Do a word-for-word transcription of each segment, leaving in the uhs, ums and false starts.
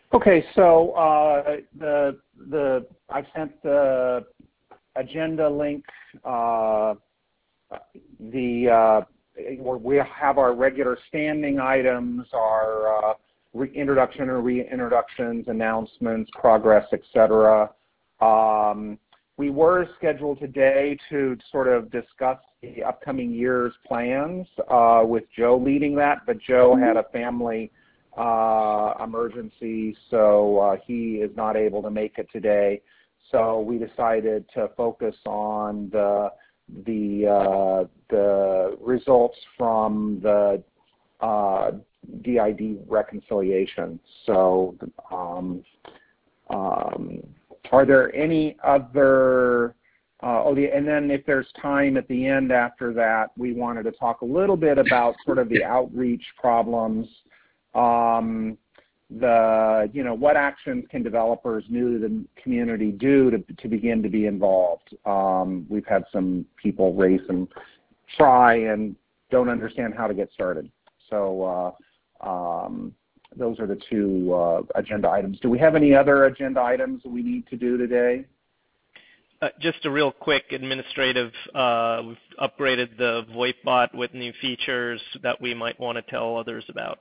Okay, so uh, the the I sent the agenda link. Uh, the uh, we have our regular standing items, our uh, reintroduction or reintroductions, announcements, progress, et cetera. Um, we were scheduled today to sort of discuss the upcoming year's plans uh, with Joe leading that, but Joe had a family uh, emergency, so uh, he is not able to make it today. So we decided to focus on the the uh, the results from the uh, D I D reconciliation. So, um, um, are there any other? Uh, oh, the, and then if there's time at the end after that, we wanted to talk a little bit about sort of the outreach problems. Um, the, you know, what actions can developers new to the community do to, to begin to be involved? Um, we've had some people raise and try and don't understand how to get started. So uh, um, those are the two uh, agenda items. Do we have any other agenda items that we need to do today? Uh, just a real quick administrative, uh, we've upgraded the VoIP bot with new features that we might want to tell others about.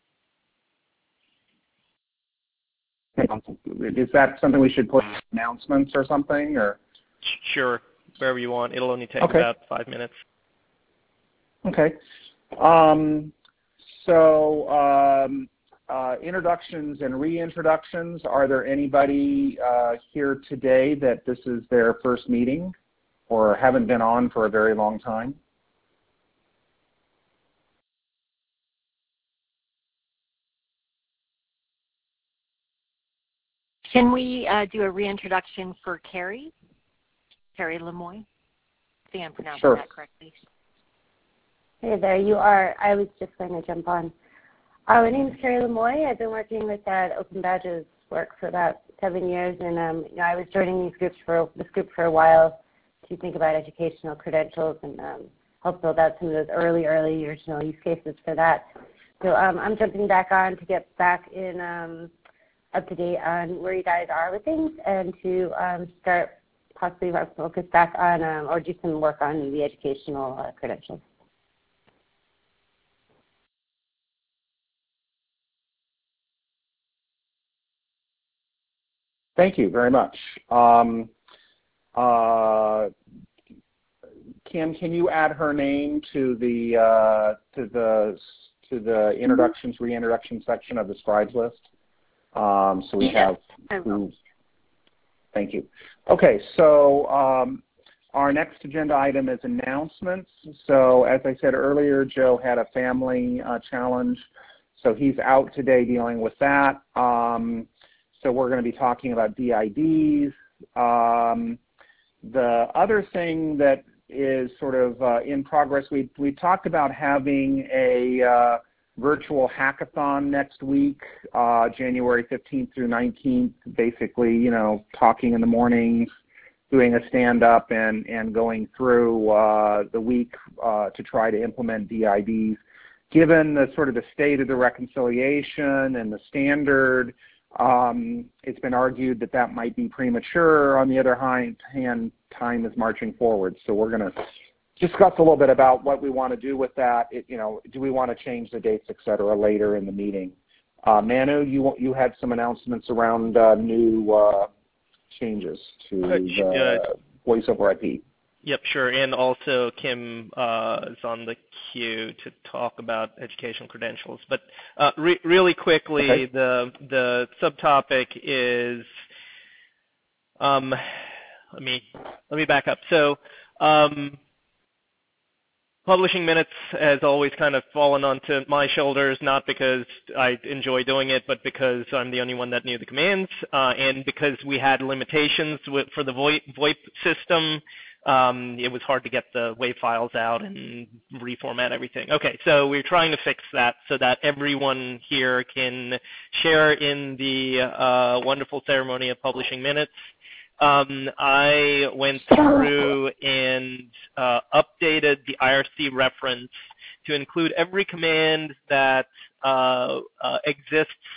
Is that something we should put in announcements or something? Or Sure, wherever you want. It'll only take okay. about five minutes. Okay. Um, so um, uh, introductions and reintroductions. Are there anybody uh, here today that this is their first meeting or haven't been on for a very long time? Can we uh, do a reintroduction for Carrie? Carrie Lemoy? I think I'm pronouncing sure. that correctly. Hey there, you are. I was just going to jump on. Uh, my name is Carrie Lemoy. I've been working with that Open Badges work for about seven years, and um, you know, I was joining these groups for this group for a while to think about educational credentials and um, help build out some of those early, early original use cases for that. So um, I'm jumping back on to get back in um, up to date on where you guys are with things and to um, start possibly focus back on um, or do some work on the educational uh, credentials. Thank you very much. Um, uh, Kim, can you add her name to the uh, to the to the introductions, reintroduction section of the scribes list? Um, so we yes, have. Who, thank you. Okay, so um, our next agenda item is announcements. So as I said earlier, Joe had a family uh, challenge, so he's out today dealing with that. Um, So we're going to be talking about D I Ds. Um, the other thing that is sort of uh, in progress, we we talked about having a uh, virtual hackathon next week, uh, January fifteenth through nineteenth. Basically, you know, talking in the mornings, doing a stand-up, and and going through uh, the week uh, to try to implement D I Ds. Given the sort of the state of the reconciliation and the standard. Um, it's been argued that that might be premature. On the other hand, time is marching forward. So we're going to discuss a little bit about what we want to do with that. It, you know, do we want to change the dates, et cetera, later in the meeting? Uh, Manu, you you had some announcements around uh, new uh, changes to the voice over I P. Yep, sure. And also Kim uh, is on the queue to talk about educational credentials. But uh, re really quickly, okay. the the subtopic is um, let me let me back up. So um, publishing minutes has always kind of fallen onto my shoulders, not because I enjoy doing it, but because I'm the only one that knew the commands, uh, and because we had limitations with, for the VoIP, VoIP system. Um, it was hard to get the WAV files out and reformat everything. Okay, so we're trying to fix that so that everyone here can share in the uh, wonderful ceremony of publishing minutes. Um, I went through and uh, updated the I R C reference to include every command that uh, uh, exists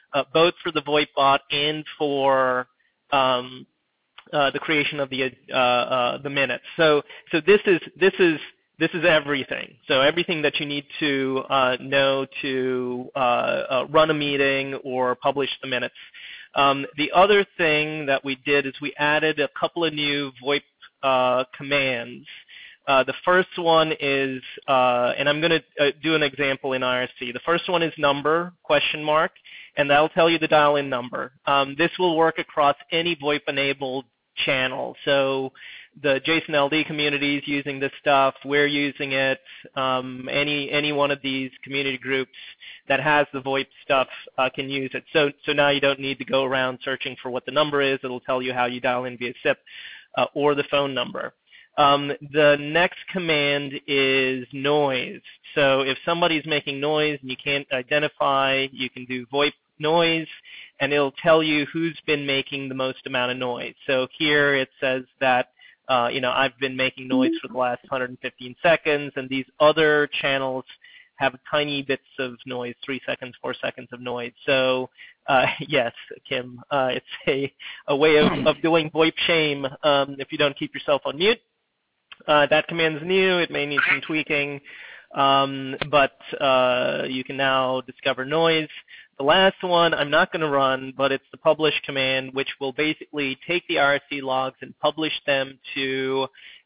uh, both for the VoIP bot and for um, uh, the creation of the uh, uh, the minutes. So so this is this is this is everything. So everything that you need to uh, know to uh, uh, run a meeting or publish the minutes. Um, the other thing that we did is we added a couple of new VoIP uh, commands. Uh, the first one is, uh, and I'm going to uh, do an example in I R C. The first one is number, question mark, and that'll tell you the dial-in number. Um, this will work across any VoIP-enabled channel. So the JSON L D community is using this stuff. We're using it. Um, any any one of these community groups that has the VoIP stuff uh, can use it. So so now you don't need to go around searching for what the number is. It'll tell you how you dial in via S I P uh, or the phone number. Um, the next command is noise. So if somebody's making noise and you can't identify, you can do VoIP noise, and it'll tell you who's been making the most amount of noise. So here it says that Uh, you know, I've been making noise for the last one hundred fifteen seconds, and these other channels have tiny bits of noise, three seconds, four seconds of noise. So, uh, yes, Kim, uh, it's a, a way of, of doing VoIP shame um, if you don't keep yourself on mute. Uh, that command's new. It may need some tweaking, um, but uh, you can now discover noise. The last one I'm not going to run, but it's the publish command, which will basically take the I R C logs and publish them to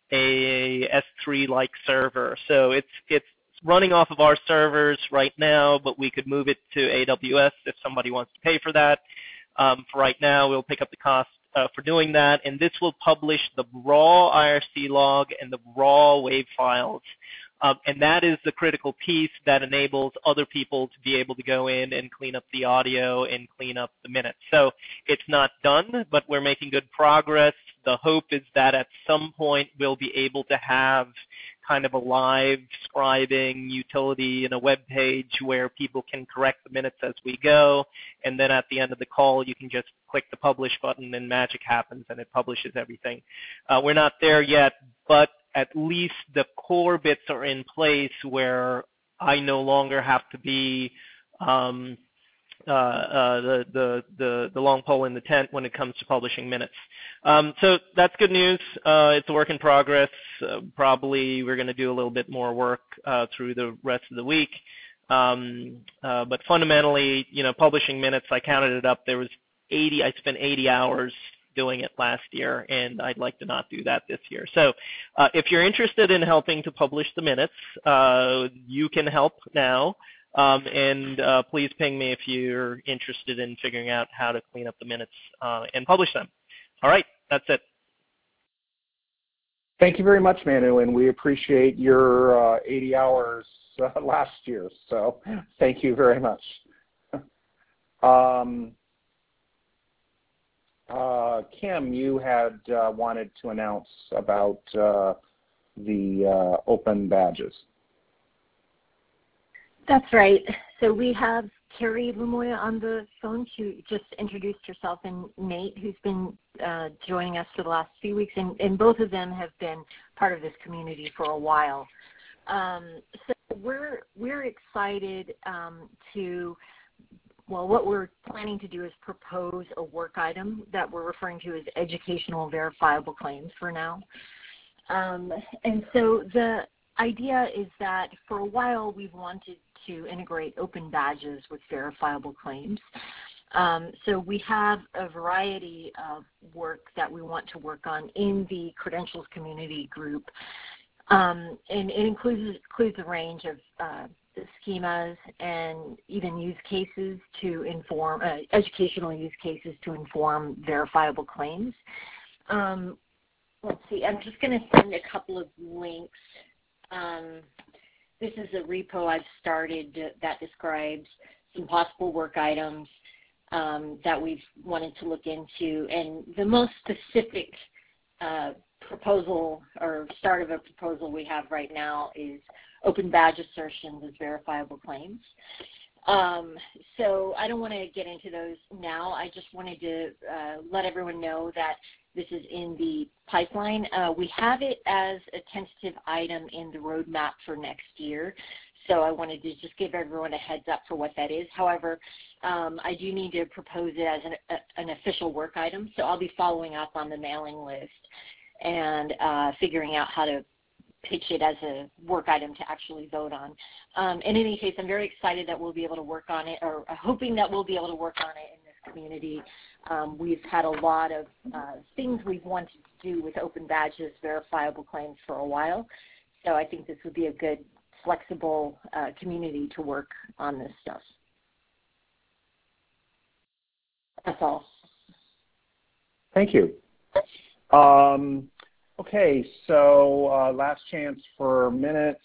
a S three-like server. So it's it's running off of our servers right now, but we could move it to A W S if somebody wants to pay for that. Um, for right now, we'll pick up the cost uh, for doing that, and this will publish the raw I R C log and the raw WAV files. Um, and that is the critical piece that enables other people to be able to go in and clean up the audio and clean up the minutes. So it's not done, but we're making good progress. The hope is that at some point we'll be able to have kind of a live scribing utility in a web page where people can correct the minutes as we go, and then at the end of the call you can just click the publish button and magic happens and it publishes everything. Uh, we're not there yet, but at least the core bits are in place where I no longer have to be um, uh, uh, the, the, the, the long pole in the tent when it comes to publishing minutes. Um, so that's good news. Uh, it's a work in progress. Uh, probably we're going to do a little bit more work uh, through the rest of the week. Um, uh, but fundamentally, you know, publishing minutes, I counted it up. There was eighty, I spent eighty hours doing it last year, and I'd like to not do that this year. So uh, if you're interested in helping to publish the minutes, uh, you can help now. Um, and uh, please ping me if you're interested in figuring out how to clean up the minutes uh, and publish them. All right, that's it. Thank you very much, Manu, and we appreciate your uh, eighty hours uh, last year. So thank you very much. um, Uh, Kim, you had uh, wanted to announce about uh, the uh, open badges. That's right. So we have Carrie Lemoya on the phone. She just introduced herself, and Nate, who's been uh, joining us for the last few weeks, and, and both of them have been part of this community for a while. Um, so we're we're excited um, to. Well, what we're planning to do is propose a work item that we're referring to as educational verifiable claims for now. Um, and so the idea is that for a while we've wanted to integrate open badges with verifiable claims. Um, so we have a variety of work that we want to work on in the credentials community group. Um, and it includes, includes a range of uh, schemas and even use cases to inform, uh, educational use cases to inform verifiable claims. Um, let's see, I'm just going to send a couple of links. Um, this is a repo I've started that describes some possible work items um, that we've wanted to look into. And the most specific uh, proposal or start of a proposal we have right now is open badge assertions as verifiable claims. Um, so I don't want to get into those now. I just wanted to uh, let everyone know that this is in the pipeline. Uh, we have it as a tentative item in the roadmap for next year. So I wanted to just give everyone a heads up for what that is. However, um, I do need to propose it as an, a, an official work item. So I'll be following up on the mailing list and uh, figuring out how to pitch it as a work item to actually vote on. Um, in any case, I'm very excited that we'll be able to work on it, or hoping that we'll be able to work on it in this community. Um, we've had a lot of uh, things we've wanted to do with open badges, verifiable claims for a while. So I think this would be a good, flexible uh, community to work on this stuff. That's all. Thank you. Um, okay, so uh, last chance for minutes.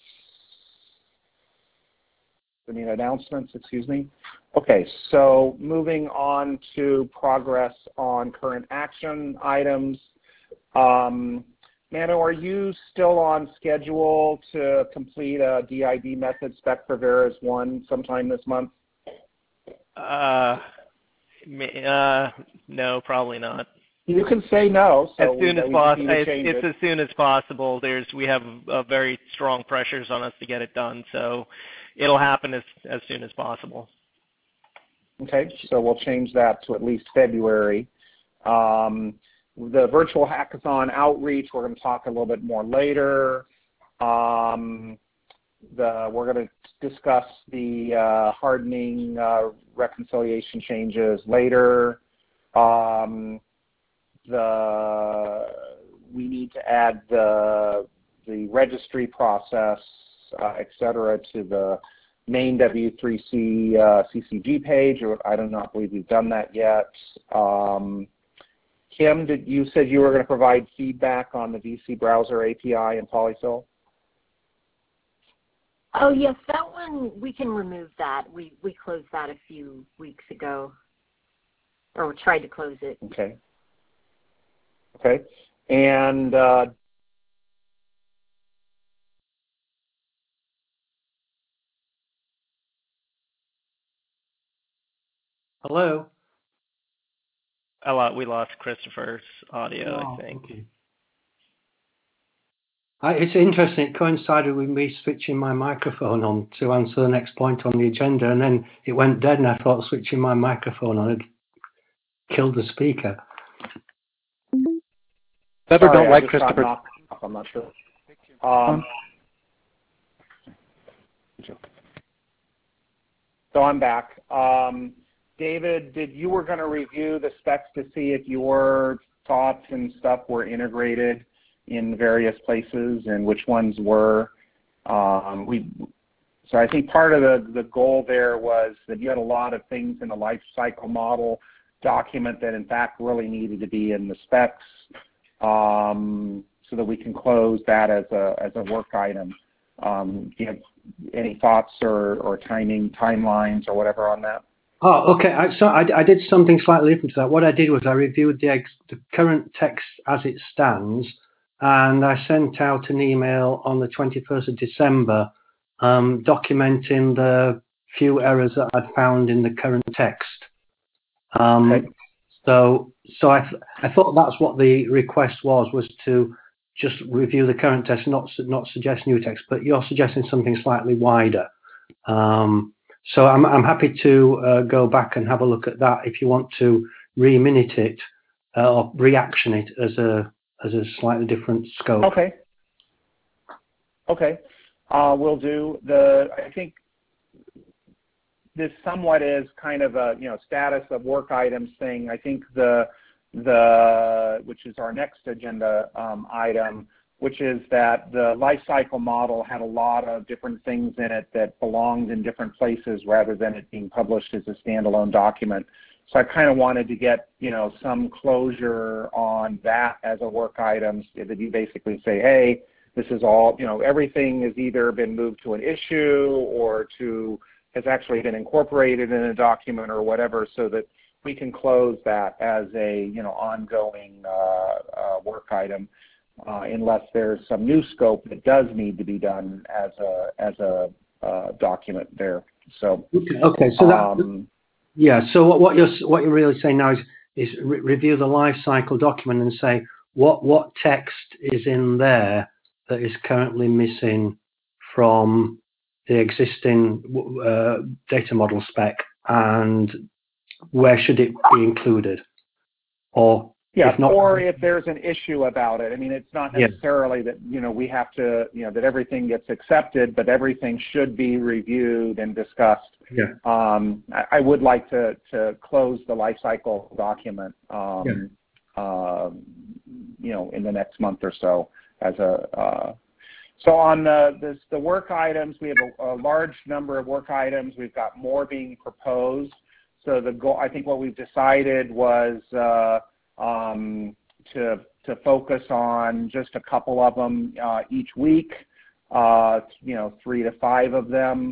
I mean announcements, excuse me. Okay, so moving on to progress on current action items. Um, Mano, are you still on schedule to complete a D I D method spec for VERAS one sometime this month? Uh, uh, no, probably not. You can say no. So as soon we, as we possible. It's, it's it. as soon as possible. There's we have uh, very strong pressures on us to get it done, so it'll happen as as soon as possible. Okay, so we'll change that to at least February. Um, the virtual hackathon outreach, we're going to talk a little bit more later. Um, the, we're going to discuss the uh, hardening uh, reconciliation changes later. Um, the we need to add the the registry process, uh, et cetera, to the main W three C uh, C C G page. I do not believe we've done that yet. Um, Kim, did you said you were going to provide feedback on the V C browser A P I and Polyfill? Oh yes, that one we can remove that. We we closed that a few weeks ago, or tried to close it. Okay. Okay, and uh, hello. A lot. We lost Christopher's audio, Oh, I think. okay. I, it's interesting. It coincided with me switching my microphone on to answer the next point on the agenda, and then it went dead, and I thought switching my microphone on had killed the speaker. Never sorry, don't I like just Christopher. got knocked off. I'm not sure. Um, so I'm back. Um, David, did you were going to review the specs to see if your thoughts and stuff were integrated in various places and which ones were? Um, we, so I think part of the, the goal there was that you had a lot of things in the life cycle model document that in fact really needed to be in the specs, um, so that we can close that as a, as a work item. Um, do you have any thoughts or, or timing, timelines or whatever on that? Oh, okay. I, so I, I did something slightly different to that. What I did was I reviewed the, ex, the current text as it stands, and I sent out an email on the twenty-first of December um, documenting the few errors that I'd found in the current text. Um, Okay. So, so I, th I thought that's what the request was, was to just review the current text, not not suggest new text. But you're suggesting something slightly wider. Um, so I'm I'm happy to uh, go back and have a look at that if you want to re-minute it uh, or reaction it as a as a slightly different scope. Okay. Okay. Uh, we'll do the. I think this somewhat is kind of a you know status of work items thing. I think the the which is our next agenda um, item, which is that the life cycle model had a lot of different things in it that belonged in different places rather than it being published as a standalone document. So I kind of wanted to get you know some closure on that as a work item, that you basically say, hey, this is all you know everything has either been moved to an issue or to has actually been incorporated in a document or whatever, so that we can close that as a you know ongoing uh, uh, work item, uh, unless there's some new scope that does need to be done as a as a uh, document there. So okay, okay. So that um, yeah. So what, what you're what you're really saying now is is re review the life cycle document and say what what text is in there that is currently missing from the existing uh, data model spec, and where should it be included? Or Yeah, if not, or if there's an issue about it. I mean, it's not Yeah. necessarily that, you know, we have to, you know, that everything gets accepted, but everything should be reviewed and discussed. yeah, Um, I, I would like to, to close the life cycle document, um, Yeah. uh, you know, in the next month or so. As a uh, so on the this, the work items, we have a, a large number of work items. We've got more being proposed. So the goal, I think, what we've decided was uh, um, to to focus on just a couple of them uh, each week. Uh, you know, three to five of them.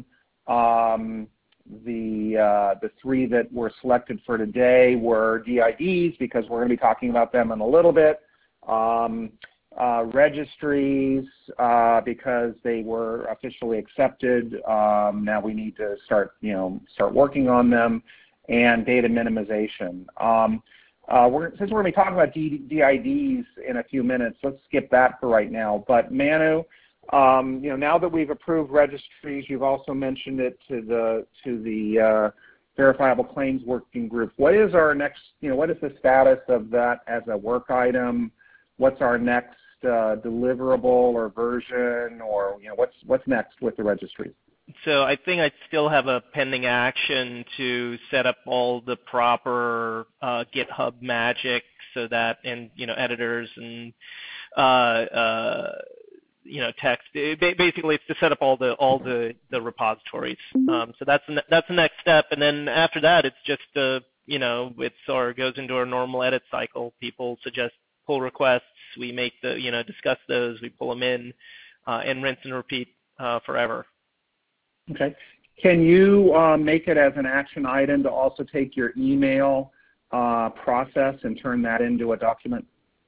Um, the uh, the three that were selected for today were D I Ds because we're going to be talking about them in a little bit. Um, uh, registries uh, because they were officially accepted. Um, now we need to start, you know, start working on them, and data minimization. Um, uh, we're, since we're going to be talking about D I Ds in a few minutes, let's skip that for right now. But Manu, um, you know, now that we've approved registries, you've also mentioned it to the to the uh, verifiable claims working group. What is our next? You know, what is the status of that as a work item? What's our next uh, deliverable or version, or you know, what's what's next with the registries? So I think I still have a pending action to set up all the proper uh, GitHub magic so that, and you know, editors and uh, uh, you know, text. It, basically, it's to set up all the all the the repositories. Um, so that's the, that's the next step, and then after that, it's just uh, you know, it's or goes into our normal edit cycle. People suggest pull requests. We make the, you know, discuss those. We pull them in, uh, and rinse and repeat uh, forever. Okay. Can you uh, make it as an action item to also take your email uh, process and turn that into a document?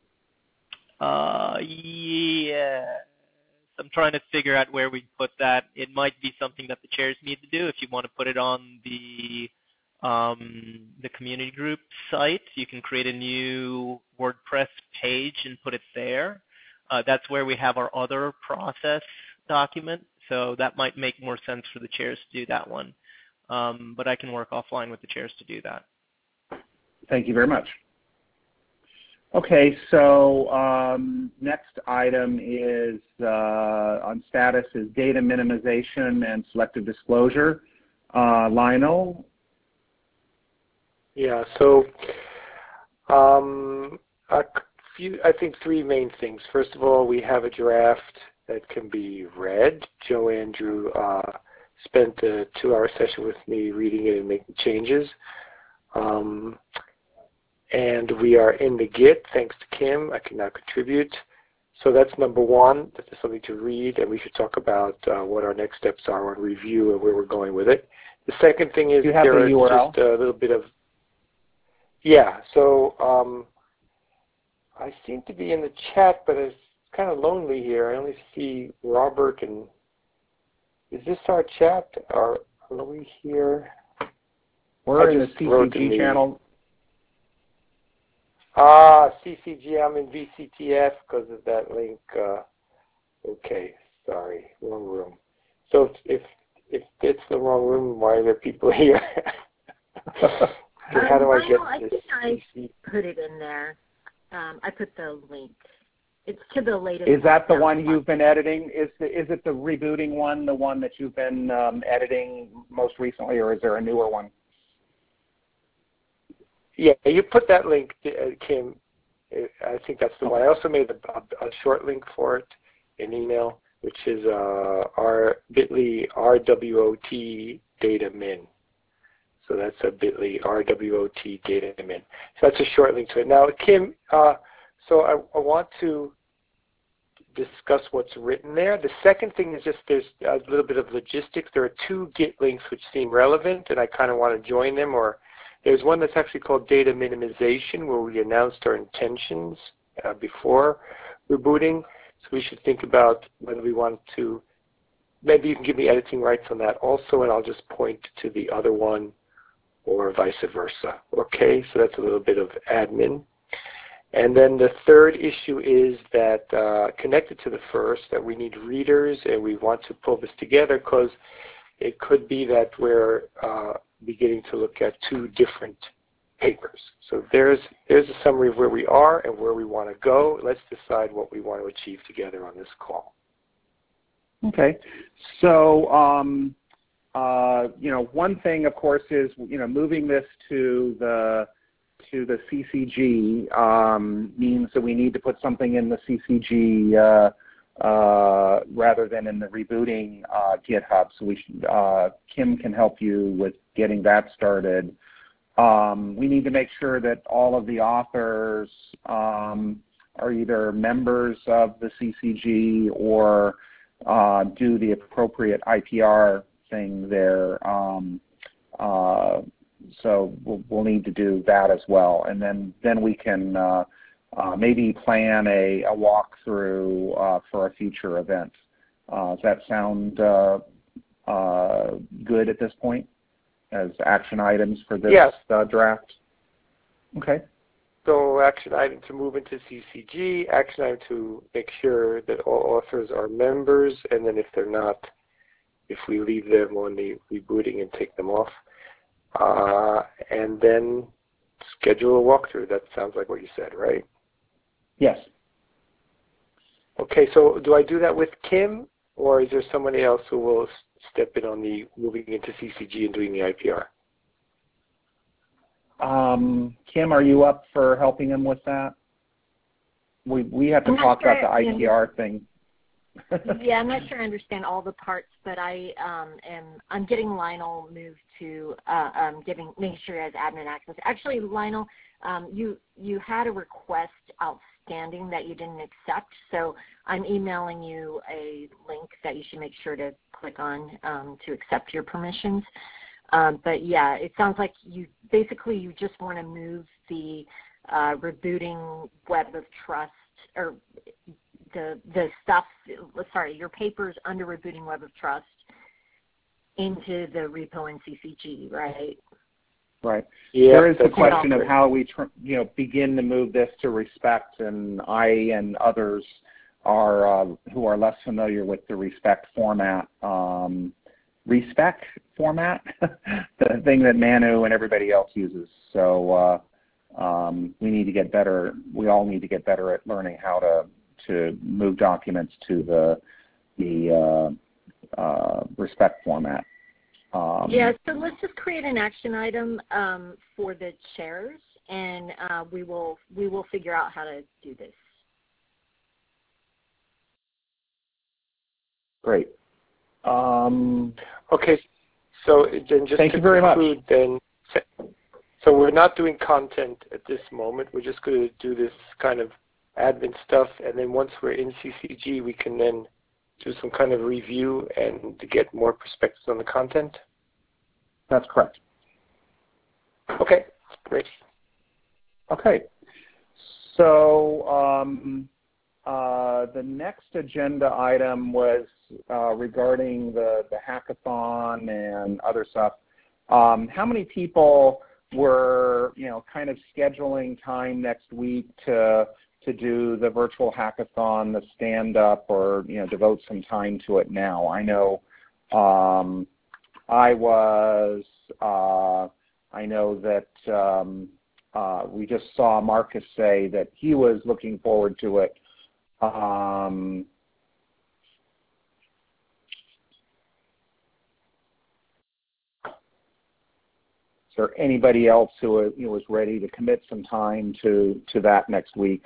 Uh, yeah. I'm trying to figure out where we put that. It might be something that the chairs need to do. If you want to put it on the um, the community group site, you can create a new WordPress page and put it there. Uh, that's where we have our other process document. So that might make more sense for the chairs to do that one. Um, but I can work offline with the chairs to do that. Thank you very much. Okay, so um, next item is uh, on status is data minimization and selective disclosure. Uh, Lionel? Yeah, so um, a few, I think three main things. First of all, we have a draft that can be read. Joe Andrew uh, spent a two-hour session with me reading it and making changes. Um, and we are in the Git, thanks to Kim. I can now contribute. So that's number one. That is something to read, and we should talk about uh, what our next steps are on review and where we're going with it. The second thing is you have there the is U R L? just a little bit of, yeah, so um, I seem to be in the chat, but it's kind of lonely here. I only see Robert, and is this our chat? Or are we here? We're I in the just C wrote C in G the- channel. Ah, C C G, I'm in V C T F because of that link. Uh, okay, sorry, wrong room. So if if it's the wrong room, why are there people here? Okay, how do I get Lionel, I this? think I put it in there. Um, I put the link. It's to the latest. Is that the Lockdown one spot. you've been editing? Is the, is it the rebooting one, the one that you've been um, editing most recently, or is there a newer one? Yeah, you put that link, uh, Kim. I think that's the one. I also made a, a, a short link for it, an email, which is uh, r bit.ly R W O T data min. So that's a bit.ly R W O T data min. So that's a short link to it. Now, Kim, uh, so I, I want to discuss what's written there. The second thing is just there's a little bit of logistics. There are two Git links which seem relevant, and I kind of want to join them. Or there's one that's actually called data minimization, where we announced our intentions uh, before rebooting. So we should think about whether we want to, maybe you can give me editing rights on that also, and I'll just point to the other one, or vice versa. Okay, so that's a little bit of admin. And then the third issue is that uh, connected to the first, that we need readers, and we want to pull this together because it could be that we're uh, beginning to look at two different papers. So there's there's a summary of where we are and where we want to go. Let's decide what we want to achieve together on this call. Okay. So, um, uh, you know, one thing, of course, is, you know, moving this to the to the C C G um, means that we need to put something in the C C G uh, uh, rather than in the rebooting uh, GitHub. So we should, uh, Kim can help you with getting that started. Um, we need to make sure that all of the authors um, are either members of the C C G or uh, do the appropriate I P R thing there. Um, uh, so we'll, we'll need to do that as well, and then then we can uh, uh, maybe plan a, a walkthrough uh, for a future event. Uh, does that sound uh, uh, good at this point as action items for this yes. uh, draft? Okay. So action item to move into C C G, action item to make sure that all authors are members, and then if they're not, if we leave them on the rebooting and take them off. Uh, and then schedule a walkthrough. That sounds like what you said, right? Yes. Okay, so do I do that with Kim, or is there somebody else who will step in on the moving into C C G and doing the I P R? Um, Kim, are you up for helping him with that? We we have to I'm talk sure, about the I P R yeah. thing. Yeah, I'm not sure I understand all the parts, but I um, am I'm getting Lionel moved to uh, um, giving making sure he has admin access. Actually, Lionel, um, you you had a request outstanding that you didn't accept, so I'm emailing you a link that you should make sure to click on um, to accept your permissions. Um, but yeah, it sounds like you basically you just want to move the uh, rebooting Web of Trust or the the stuff, sorry, your papers under rebooting Web of Trust into the repo in C C G, right? Right. Yeah, there is the question of how we, tr you know, begin to move this to Respect, and I and others are uh, who are less familiar with the Respect format. Um, Respect format, the thing that Manu and everybody else uses. So uh, um, we need to get better. We all need to get better at learning how to to move documents to the the uh, uh, Respect format. Um, yeah, so let's just create an action item um, for the chairs, and uh, we will we will figure out how to do this. Great. Um, okay, so then just thank to you very conclude, much. Then, so we're not doing content at this moment. We're just going to do this kind of admin stuff, and then once we're in C C G, we can then do some kind of review and to get more perspectives on the content. That's correct. Okay, great. Okay, so um, uh, the next agenda item was uh, regarding the, the hackathon and other stuff. Um, how many people were, you know, kind of scheduling time next week to to do the virtual hackathon, the stand-up, or, you know, devote some time to it now? I know um, I was, uh, I know that um, uh, we just saw Marcus say that he was looking forward to it. Um, is there anybody else who you know, was ready to commit some time to, to that next week?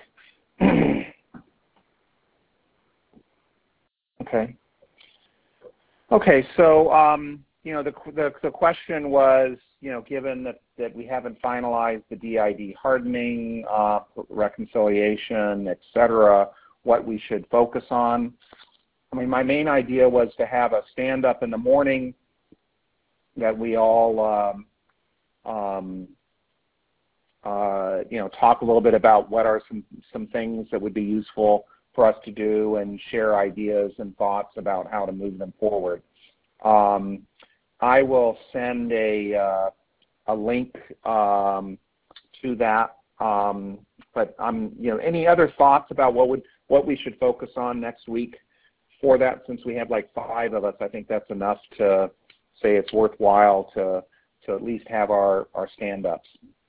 Okay. Okay, so um, you know the, the the question was, you know, given that that we haven't finalized the D I D hardening, uh, reconciliation, et cetera, what we should focus on. I mean, my main idea was to have a stand up in the morning that we all um, um, uh, you know, talk a little bit about what are some some things that would be useful for us to do, and share ideas and thoughts about how to move them forward. Um, I will send a, uh, a link um, to that. Um, but I'm, you know, any other thoughts about what would what we should focus on next week for that? Since we have like five of us, I think that's enough to say it's worthwhile to to at least have our, our stand-ups.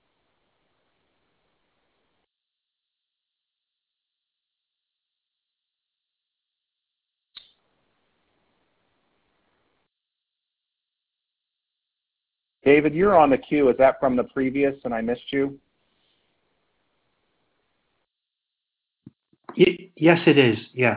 David, you're on the queue. Is that from the previous and I missed you? Yes, it is. Yeah.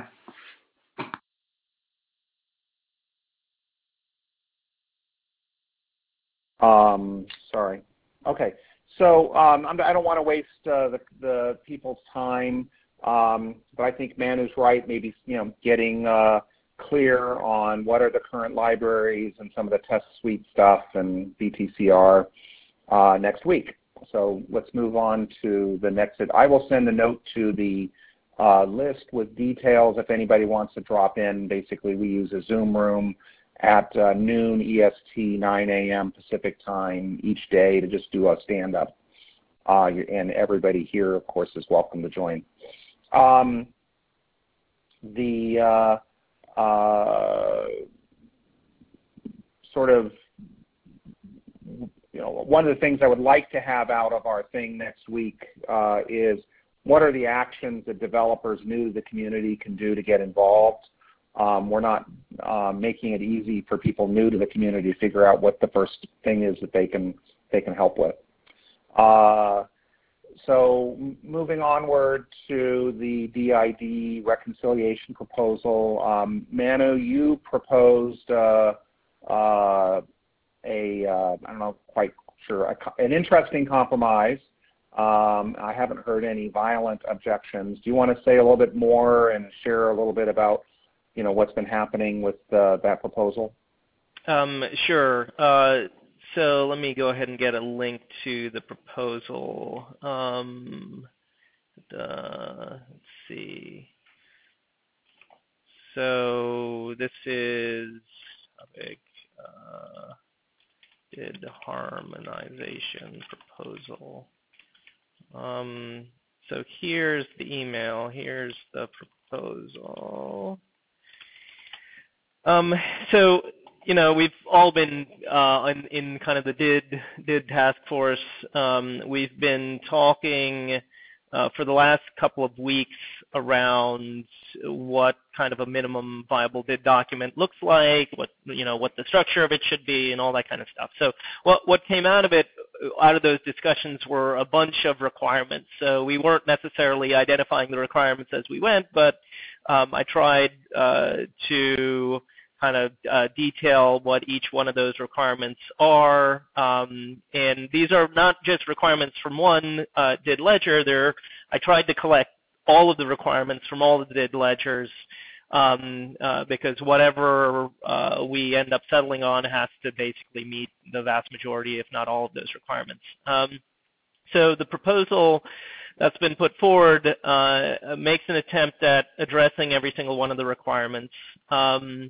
Um, sorry. Okay. So um, I don't want to waste uh, the, the people's time, um, but I think Manu's right. Maybe you know, getting uh, clear on what are the current libraries and some of the test suite stuff and B T C R uh, next week. So let's move on to the next. I will send a note to the uh, list with details if anybody wants to drop in. Basically, we use a Zoom room at uh, noon E S T, nine A M Pacific time each day to just do a stand-up. Uh, and everybody here, of course, is welcome to join. Um, the uh, uh, sort of, you know, one of the things I would like to have out of our thing next week uh, is what are the actions that developers new to the community can do to get involved. Um, we're not uh, making it easy for people new to the community to figure out what the first thing is that they can they can help with. Uh, so moving onward to the D I D reconciliation proposal, um, Manu, you proposed uh, uh, a uh, I don't know quite sure a, an interesting compromise. Um, I haven't heard any violent objections. Do you want to say a little bit more and share a little bit about you know, what's been happening with uh, that proposal? Um, sure. Uh, so let me go ahead and get a link to the proposal. Um, uh, let's see. So this is a big uh, did harmonization proposal. Um, so here's the email. Here's the proposal. Um, so, you know, we've all been uh, in, in kind of the DID, DID task force. Um, we've been talking uh, for the last couple of weeks around what kind of a minimum viable DID document looks like, what, you know, what the structure of it should be, and all that kind of stuff. So what, what came out of it, out of those discussions, were a bunch of requirements. So we weren't necessarily identifying the requirements as we went, but um, I tried uh, to kind of uh, detail what each one of those requirements are. Um, and these are not just requirements from one uh, DID ledger. They're, I tried to collect all of the requirements from all of the DID ledgers um, uh, because whatever uh, we end up settling on has to basically meet the vast majority, if not all of those requirements. Um, so the proposal that's been put forward uh, makes an attempt at addressing every single one of the requirements. Um,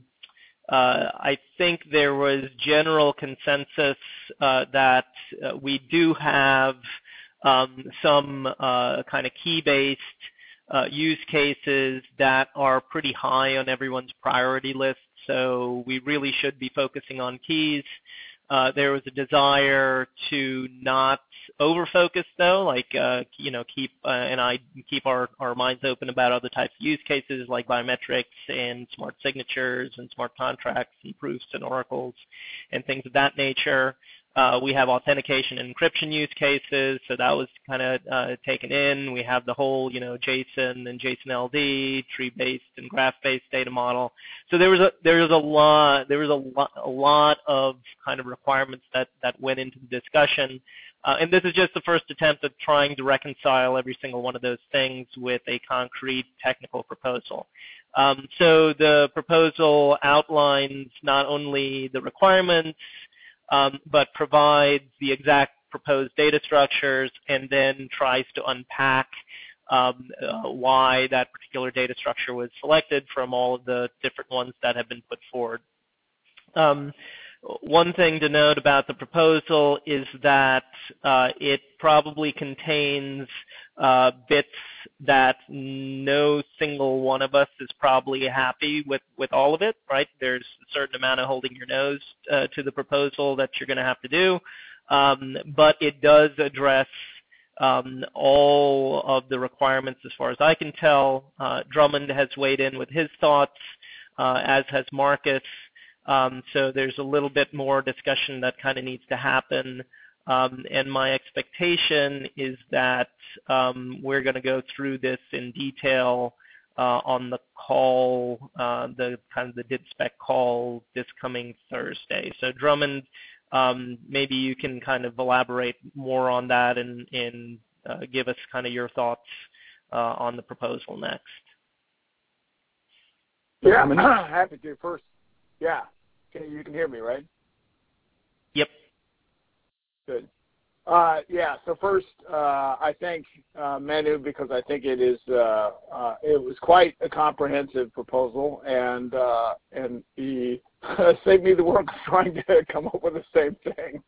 Uh, I think there was general consensus uh, that uh, we do have um, some uh, kind of key-based uh, use cases that are pretty high on everyone's priority list, so we really should be focusing on keys. Uh, there was a desire to not over-focus, though, like, uh, you know, keep, uh, and I keep our, our minds open about other types of use cases like biometrics and smart signatures and smart contracts and proofs and oracles and things of that nature. Uh, we have authentication and encryption use cases, so that was kind of uh, taken in. We have the whole, you know, JSON and JSON L D, tree-based and graph-based data model. So there was a there was a lot there was a lot a lot of kind of requirements that that went into the discussion, uh, and this is just the first attempt at trying to reconcile every single one of those things with a concrete technical proposal. Um, so the proposal outlines not only the requirements, Um, but provides the exact proposed data structures and then tries to unpack um, uh, why that particular data structure was selected from all of the different ones that have been put forward. Um, one thing to note about the proposal is that uh, it probably contains uh, bits that no single one of us is probably happy with, with all of it, right? There's a certain amount of holding your nose uh, to the proposal that you're going to have to do, um, but it does address um, all of the requirements as far as I can tell. Uh, Drummond has weighed in with his thoughts, uh, as has Marcus. Um, so there's a little bit more discussion that kind of needs to happen. Um, and my expectation is that um, we're going to go through this in detail uh, on the call, uh, the kind of the DidSpec call this coming Thursday. So Drummond, um, maybe you can kind of elaborate more on that and, and uh, give us kind of your thoughts uh, on the proposal next. Yeah, I'm happy to. First, yeah, can, you can hear me, right? Yep. Good. Uh, yeah. So first, uh, I thank uh, Manu because I think it is uh, uh, it was quite a comprehensive proposal, and uh, and he saved me the work of trying to come up with the same thing.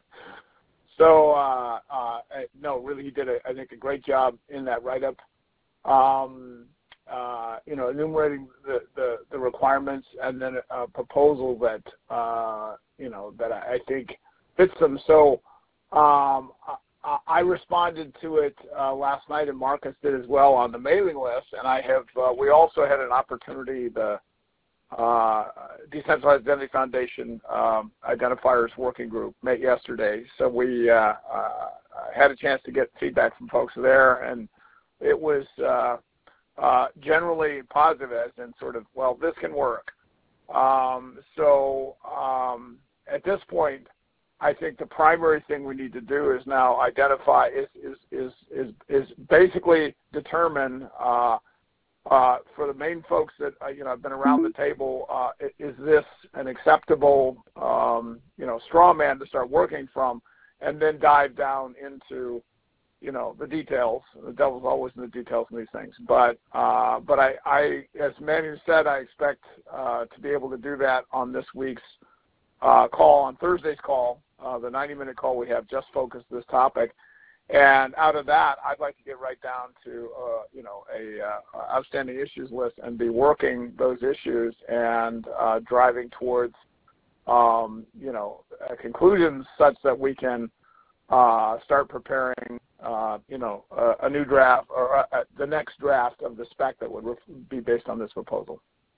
so uh, uh, no, really, he did a, I think a great job in that write-up. Um, uh, you know, enumerating the, the, the requirements, and then a proposal that uh, you know that I, I think fits them. So. Um, I, I responded to it uh, last night, and Marcus did as well on the mailing list. And I have. Uh, we also had an opportunity. The uh, Decentralized Identity Foundation um, Identifiers Working Group met yesterday, so we uh, uh, had a chance to get feedback from folks there, and it was uh, uh, generally positive, as in sort of, well, this can work. Um, so um, at this point, I think the primary thing we need to do is now identify is is is is, is basically determine uh, uh, for the main folks that uh, you know have been around the table. Uh, is this an acceptable um, you know straw man to start working from, and then dive down into you know the details. The devil's always in the details in these things. But uh, but I, I as Manu said, I expect uh, to be able to do that on this week's uh, call, on Thursday's call. Uh, the ninety minute call we have just focused this topic, and out of that, I'd like to get right down to uh, you know a uh, outstanding issues list and be working those issues and uh, driving towards um, you know conclusions such that we can uh, start preparing uh, you know a, a new draft or uh, the next draft of the spec that would ref- be based on this proposal.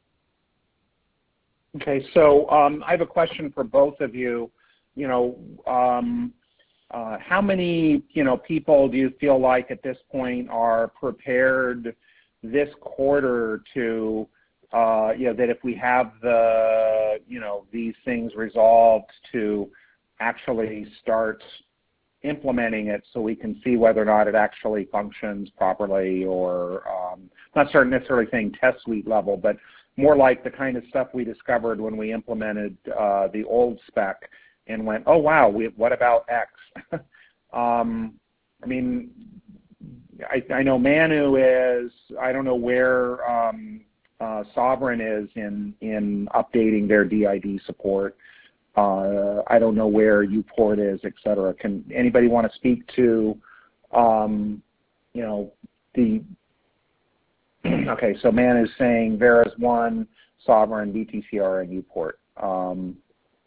Okay, so um, I have a question for both of you. You know, um, uh, how many, you know, people do you feel like at this point are prepared this quarter to, uh, you know, that if we have the, you know, these things resolved to actually start implementing it so we can see whether or not it actually functions properly, or um, not certain necessarily saying test suite level, but more like the kind of stuff we discovered when we implemented uh, the old spec and went, oh, wow, we, what about X? um, I mean, I, I know Manu is, I don't know where um, uh, Sovereign is in, in updating their D I D support. Uh, I don't know where UPort is, et cetera. Can anybody want to speak to, um, you know, the, okay, so Man is saying Vera's one, Sovereign, B T C R, and UPort. Um,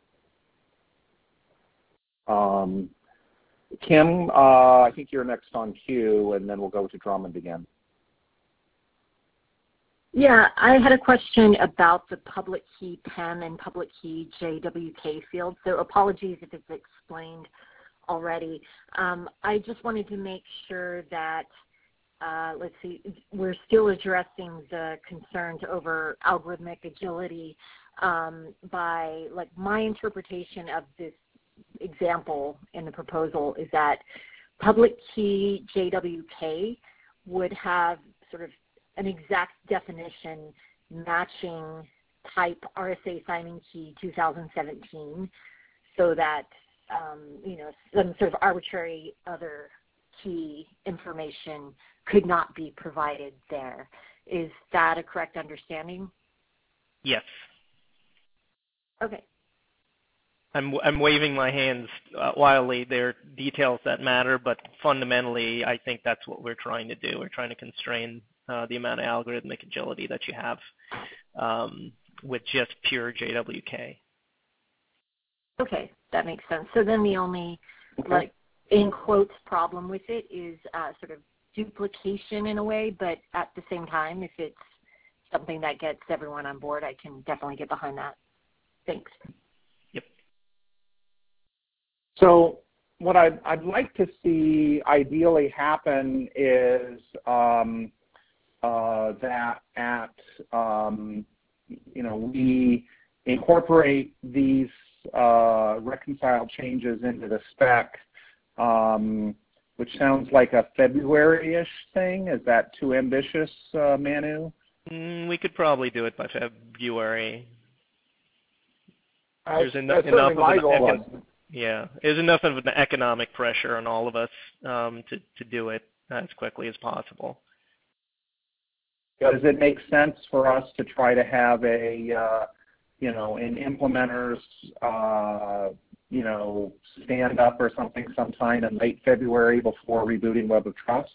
Um, Kim, uh, I think you're next on queue, and then we'll go to Drummond again. Yeah, I had a question about the public key P E M and public key J W K field. So apologies if it's explained already. Um, I just wanted to make sure that, uh, let's see, we're still addressing the concerns over algorithmic agility um, by, like, my interpretation of this example in the proposal is that public key J W K would have sort of an exact definition matching type R S A signing key two thousand seventeen, so that um, you know some sort of arbitrary other key information could not be provided there. Is that a correct understanding? Yes. Okay. I'm I'm waving my hands uh, wildly. There are details that matter, but fundamentally, I think that's what we're trying to do. We're trying to constrain uh, the amount of algorithmic agility that you have um, with just pure J W K. Okay, that makes sense. So then the only, Okay. like, in quotes, problem with it is uh, sort of duplication in a way, but at the same time, if it's something that gets everyone on board, I can definitely get behind that. Thanks. Yep. So what I'd, I'd like to see ideally happen is um, uh, that at, um, you know, we incorporate these uh, reconciled changes into the spec, um, which sounds like a February-ish thing. Is that too ambitious, uh, Manu? Mm, we could probably do it by February. I, There's en- that's enough certainly of my an goal. econ- yeah, there's enough of an economic pressure on all of us um, to to do it as quickly as possible. Does it make sense for us to try to have a, uh, you know, an implementers, uh, you know, stand up or something sometime in late February before rebooting Web of Trust?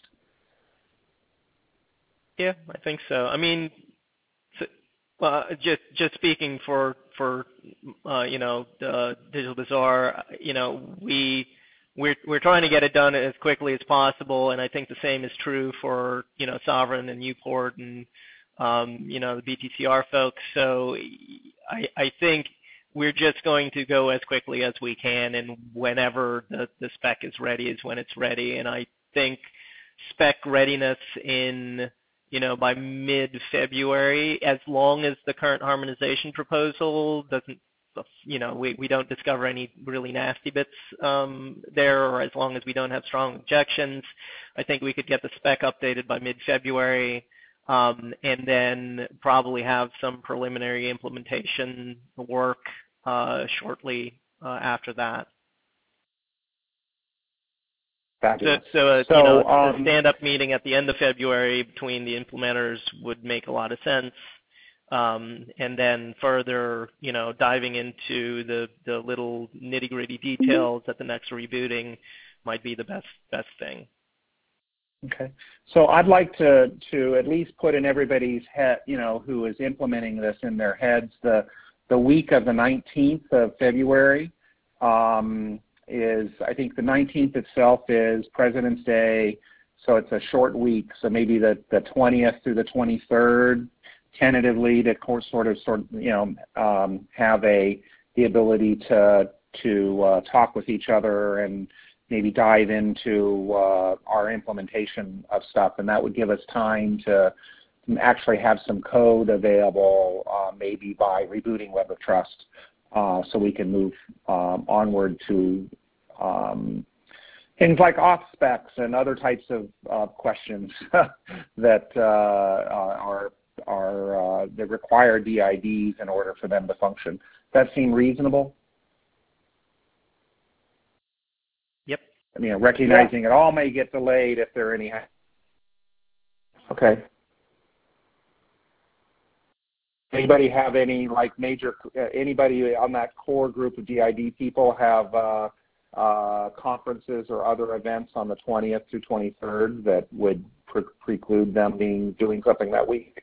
Yeah, I think so. I mean, well, just just speaking for for uh, you know uh, Digital Bazaar, you know, we we're we're trying to get it done as quickly as possible, and I think the same is true for you know Sovereign and Uport and um, you know the B T C R folks. So I I think we're just going to go as quickly as we can, and whenever the the spec is ready is when it's ready, and I think spec readiness in you know, by mid-February, as long as the current harmonization proposal doesn't, you know, we, we don't discover any really nasty bits um, there, or as long as we don't have strong objections, I think we could get the spec updated by mid-February, um, and then probably have some preliminary implementation work uh, shortly uh, after that. So, so, uh, so you know, um, a stand-up meeting at the end of February between the implementers would make a lot of sense. Um, and then further, you know, diving into the, the little nitty-gritty details at the next rebooting might be the best best thing. Okay. So I'd like to, to at least put in everybody's head, you know, who is implementing this in their heads, the, the week of the nineteenth of February. Um, is I think the nineteenth itself is President's Day, so it's a short week. So maybe the, the twentieth through the twenty-third, tentatively, to sort of sort of you know um, have a the ability to to uh, talk with each other and maybe dive into uh, our implementation of stuff, and that would give us time to actually have some code available, uh, maybe by rebooting Web of Trust. Uh, so we can move um, onward to um, things like auth specs and other types of uh, questions that uh, are are uh, that require D I Ds in order for them to function. Does that seem reasonable? Yep. I mean, recognizing yeah. it all may get delayed if there are any. Okay. Anybody have any like major? Uh, anybody on that core group of D I D people have uh, uh, conferences or other events on the twentieth through twenty-third that would pre preclude them being doing something that week?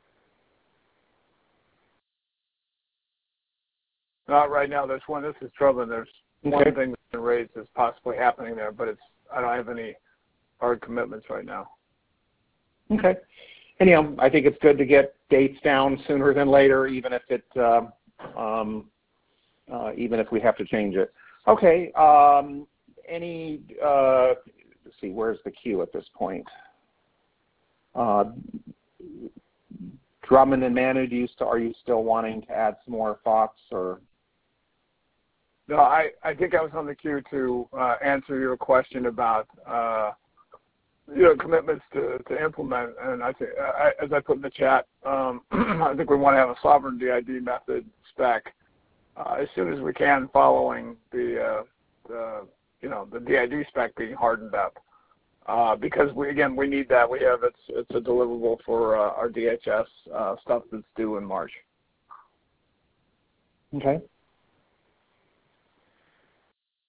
Not right now. There's one. This is troubling. There's okay. one thing that's been raised that's possibly happening there, but it's I don't have any hard commitments right now. Okay. Anyhow, I think it's good to get dates down sooner than later, even if it, uh, um, uh, even if we have to change it. Okay. Um, any? Uh, let's see. Where's the queue at this point? Uh, Drummond and Manu, do you still are you still wanting to add some more thoughts or? No, I I think I was on the queue to uh, answer your question about. Uh, You know, commitments to, to implement, and I think, I, as I put in the chat, um, I think we want to have a sovereign D I D method spec uh, as soon as we can, following the, uh, the you know, the D I D spec being hardened up, uh, because we again we need that. We have it's it's a deliverable for uh, our D H S uh, stuff that's due in March. Okay.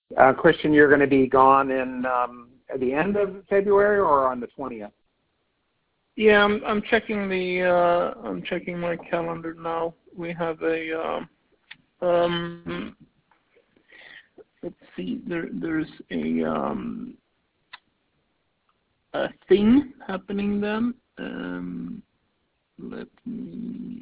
Uh, Christian, you're going to be gone in um, at the end of February or on the twentieth? Yeah, I'm I'm checking the uh, I'm checking my calendar now. We have a um, um let's see, there there's a um a thing happening then. Um, let me.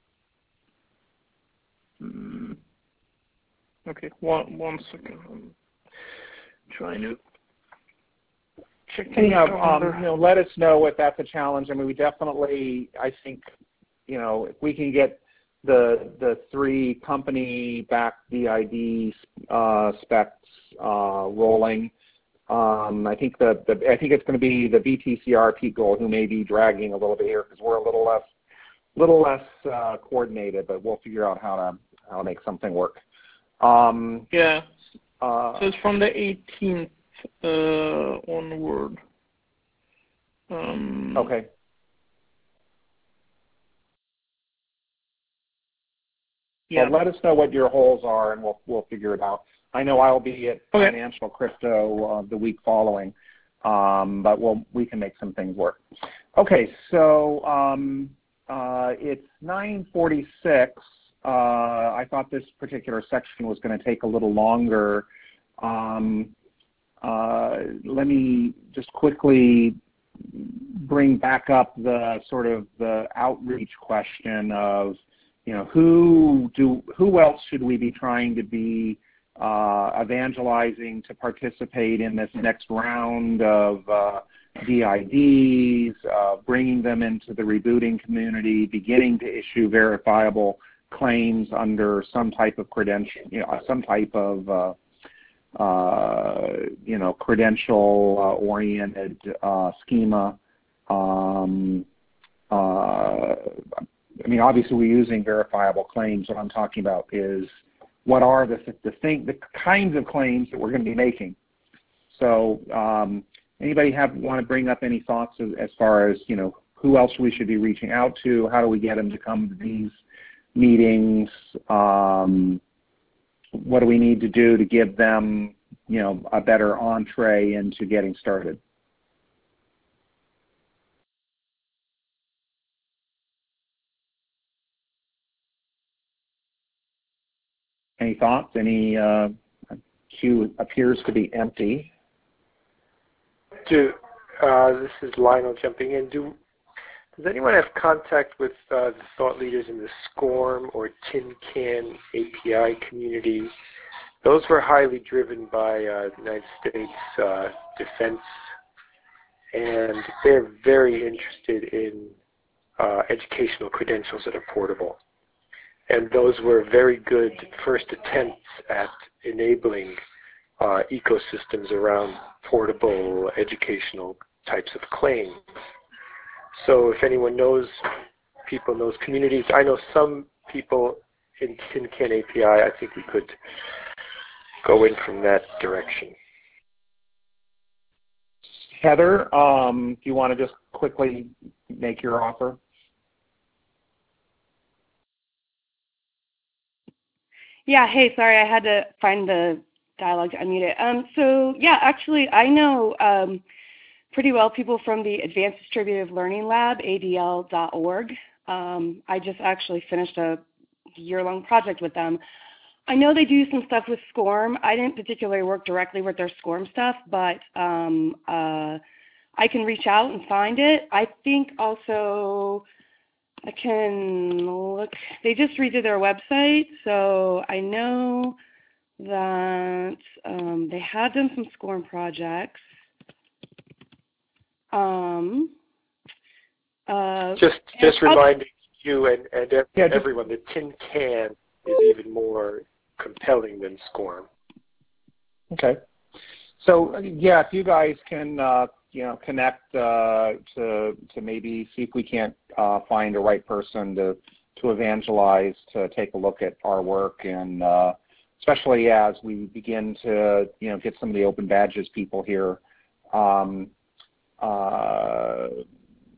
Um, okay, one one second. I'm trying to check the You know, calendar. um, you know, let us know if that's a challenge. I mean, we definitely, I think, you know, if we can get the the three company-backed D I D uh, specs uh, rolling, um, I think the, the I think it's going to be the B T C R people who may be dragging a little bit here because we're a little less little less uh, coordinated, but we'll figure out how to how to make something work. Um, yeah, uh, so it's from the eighteenth uh, onward. Um, okay. Yeah. Well, let us know what your holes are, and we'll we'll figure it out. I know I'll be at okay. Financial Crypto uh, the week following, um, but we'll we can make some things work. Okay, so um, uh, it's nine forty-six. Uh, I thought this particular section was going to take a little longer. Um, uh, let me just quickly bring back up the sort of the outreach question of, you know, who do who else should we be trying to be uh, evangelizing to participate in this next round of uh, D I Ds, uh, bringing them into the rebooting community, beginning to issue verifiable claims under some type of credential, you know, some type of uh, uh, you know, credential-oriented uh, schema. Um, uh, I mean, obviously, we're using verifiable claims. What I'm talking about is what are the the thing, the kinds of claims that we're going to be making. So, um, anybody have want to bring up any thoughts as, as far as, you know, who else we should be reaching out to? How do we get them to come to these meetings? Um, what do we need to do to give them, you know, a better entree into getting started? Any thoughts? Any uh, queue appears to be empty. Do, uh, this is Lionel jumping in. Do Does anyone have contact with uh, the thought leaders in the SCORM or Tin Can A P I community? Those were highly driven by uh, the United States uh, Defense, and they're very interested in uh, educational credentials that are portable. And those were very good first attempts at enabling uh, ecosystems around portable educational types of claims. So if anyone knows people in those communities, I know some people in Tin Can A P I, I think we could go in from that direction. Heather, um, do you want to just quickly make your offer? Yeah, hey, sorry, I had to find the dialogue to unmute it. Um, so, yeah, actually, I know um, pretty well people from the Advanced Distributive Learning Lab, A D L dot org. Um, I just actually finished a year-long project with them. I know they do some stuff with SCORM. I didn't particularly work directly with their SCORM stuff, but um, uh, I can reach out and find it. I think also I can look. They just redid their website, so I know that um, they had done some SCORM projects. Um, uh, just just and reminding you and, and yeah, everyone that Tin Can is even more compelling than SCORM. Okay. So yeah, if you guys can, uh, you know, connect uh, to to maybe see if we can't uh, find the right person to to evangelize, to take a look at our work, and uh, especially as we begin to, you know, get some of the open badges people here. Um, uh,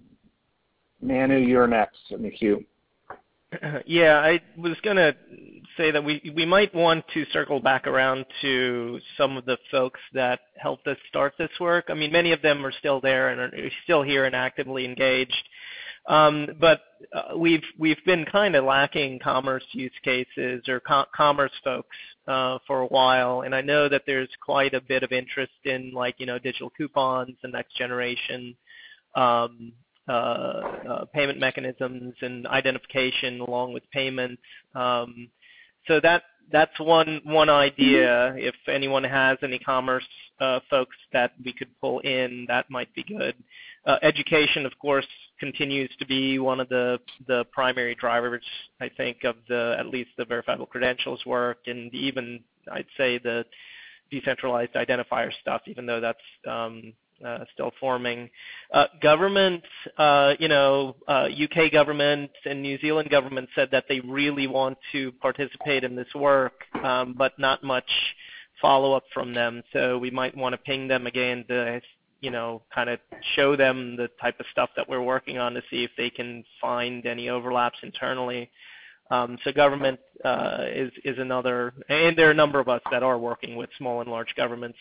Manu, you're next in the queue. Yeah, I was going to say that we we might want to circle back around to some of the folks that helped us start this work. I mean, many of them are still there and are still here and actively engaged. Um, but uh, we've we've been kind of lacking commerce use cases or co- commerce folks uh, for a while, and I know that there's quite a bit of interest in, like, you know, digital coupons and next generation um, uh, uh, payment mechanisms and identification along with payments. Um, so that that's one one idea. If anyone has any commerce uh, folks that we could pull in, that might be good. Uh, education, of course, continues to be one of the, the primary drivers, I think, of the at least the verifiable credentials work, and even I'd say the decentralized identifier stuff, even though that's um, uh, still forming. Uh, government, uh, you know, uh, U K government and New Zealand government said that they really want to participate in this work, um, but not much follow-up from them. So we might want to ping them again to, you know, kind of show them the type of stuff that we're working on to see if they can find any overlaps internally. Um, so government uh, is, is another, and there are a number of us that are working with small and large governments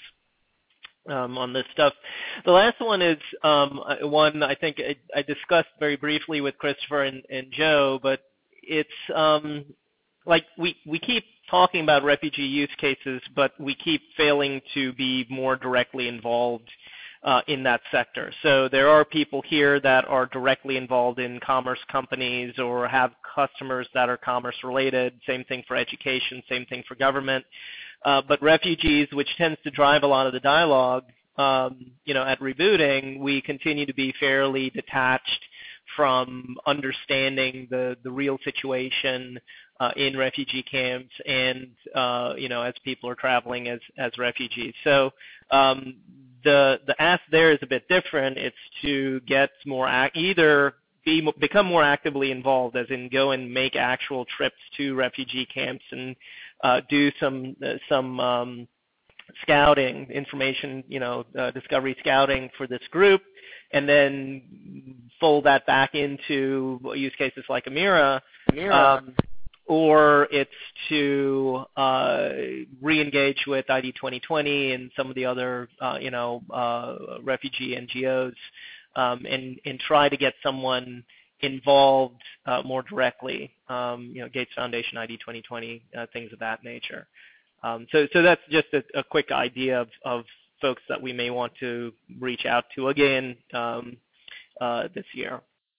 um, on this stuff. The last one is um, one I think I, I discussed very briefly with Christopher and, and Joe, but it's um, like we, we keep talking about refugee use cases, but we keep failing to be more directly involved Uh, in that sector. So there are people here that are directly involved in commerce companies or have customers that are commerce related. Same thing for education, same thing for government. Uh, but refugees, which tends to drive a lot of the dialogue, um, you know, at Rebooting, we continue to be fairly detached from understanding the, the real situation uh, in refugee camps and, uh, you know, as people are traveling as, as refugees. So um, the the ask there is a bit different. It's to get more ac- either be become more actively involved, as in go and make actual trips to refugee camps and uh, do some uh, some um, scouting, information, you know, uh, discovery scouting for this group, and then fold that back into use cases like Amira. Amira. Um, or it's to uh, re-engage with I D twenty twenty and some of the other, uh, you know, uh, refugee N G Os, um, and, and try to get someone involved uh, more directly, um, you know, Gates Foundation, I D twenty twenty, uh, things of that nature. Um, so, so that's just a, a quick idea of, of folks that we may want to reach out to again um, uh, this year.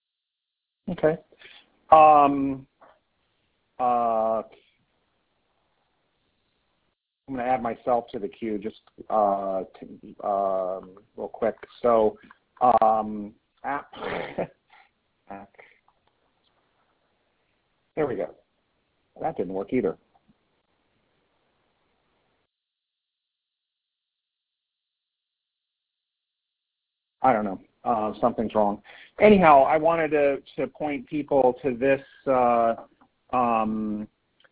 Okay. Um, Uh, I'm going to add myself to the queue just uh, to, um, real quick. So, um, app, app. There we go. That didn't work either. I don't know. Uh, something's wrong. Anyhow, I wanted to, to point people to this uh, Um,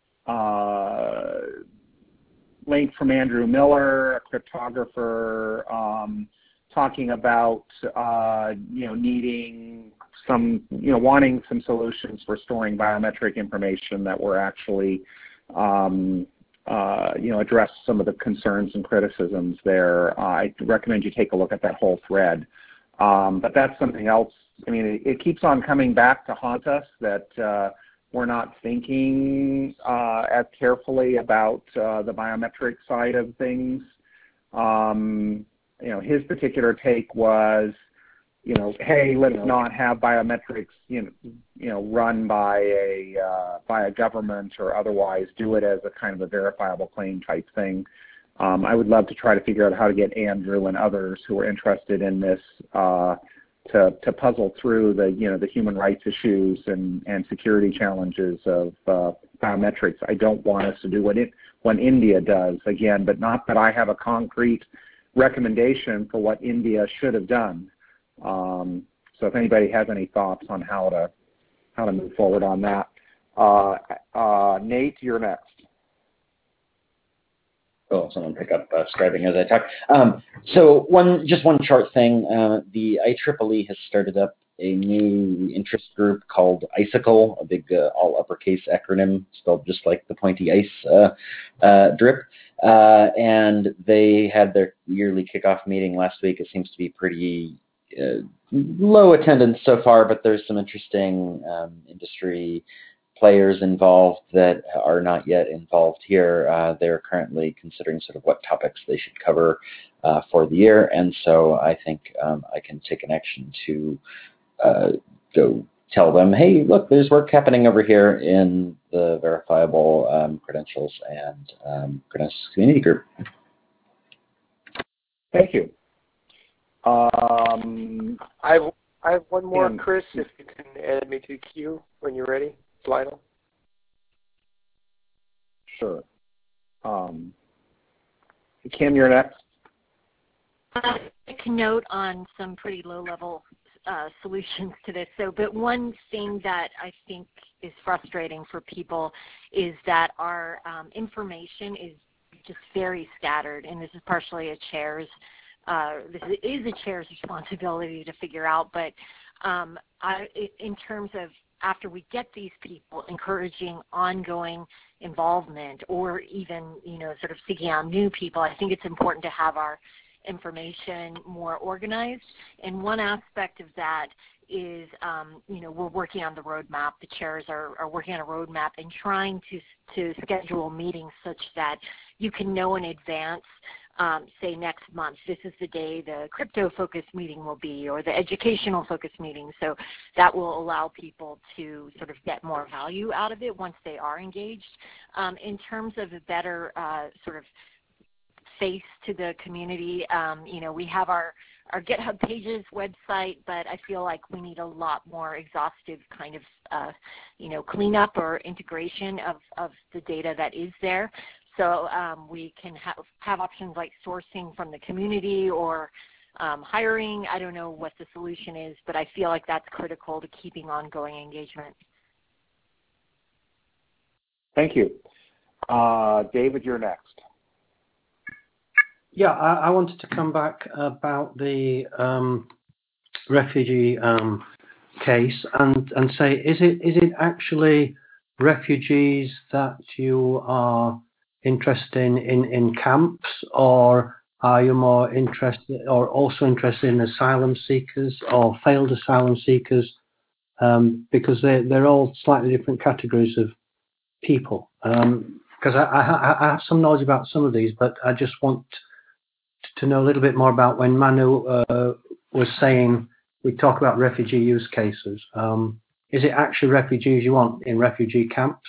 uh, link from Andrew Miller, a cryptographer, um, talking about uh, you know needing some you know wanting some solutions for storing biometric information that were actually um, uh, you know address some of the concerns and criticisms there. Uh, I recommend you take a look at that whole thread. Um, but that's something else. I mean, it, it keeps on coming back to haunt us that. Uh, We're not thinking uh, as carefully about uh, the biometric side of things. Um, you know, his particular take was, you know, hey, let's not have biometrics, you know, you know, run by a uh, by a government or otherwise. Do it as a kind of a verifiable claim type thing. Um, I would love to try to figure out how to get Andrew and others who are interested in this. Uh, To, to puzzle through the you know the human rights issues and, and security challenges of uh, biometrics. I don't want us to do what it what India does again, but not that I have a concrete recommendation for what India should have done. Um, so if anybody has any thoughts on how to how to move forward on that, uh, uh, Nate, you're next. Oh, someone pick up uh, scribing as I talk. Um, so one, just one short thing. Uh, the I triple E has started up a new interest group called Icicle, a big uh, all uppercase acronym spelled just like the pointy ice uh, uh, drip. Uh, and they had their yearly kickoff meeting last week. It seems to be pretty uh, low attendance so far, but there's some interesting um, industry players involved that are not yet involved here. Uh, they're currently considering sort of what topics they should cover uh, for the year, and so I think um, I can take an action to uh, go tell them, hey, look, there's work happening over here in the verifiable um, credentials and um, credentials community group. Thank you. Um, I have, I have one more, Kim. Chris, if you can add me to the queue when you're ready. Lionel? Sure. Um, Kim, you're next. Uh, I can note on some pretty low-level uh, solutions to this. So, but one thing that I think is frustrating for people is that our um, information is just very scattered, and this is partially a chair's. Uh, this is a chair's responsibility to figure out. But um, I, in terms of after we get these people, encouraging ongoing involvement, or even you know sort of seeking out new people, I think it's important to have our information more organized. And one aspect of that is, um, you know, we're working on the roadmap. The chairs are, are working on a roadmap and trying to to schedule meetings such that you can know in advance, um, say next month, this is the day the crypto-focused meeting will be, or the educational-focused meeting. So that will allow people to sort of get more value out of it once they are engaged. Um, in terms of a better uh, sort of face to the community. Um, you know, we have our, our GitHub pages website, but I feel like we need a lot more exhaustive kind of, uh, you know, cleanup or integration of, of the data that is there. So um, we can have, have options like sourcing from the community or um, hiring. I don't know what the solution is, but I feel like that's critical to keeping ongoing engagement. Thank you. Uh, David, you're next. Yeah, I, I wanted to come back about the um, refugee um, case and, and say, is it is it actually refugees that you are interested in, in, in camps, or are you more interested or also interested in asylum seekers or failed asylum seekers? Um, because they they're all slightly different categories of people. Um, because I, I, I have some knowledge about some of these, but I just want to know a little bit more about when Manu uh, was saying we talk about refugee use cases. Um, is it actually refugees you want in refugee camps?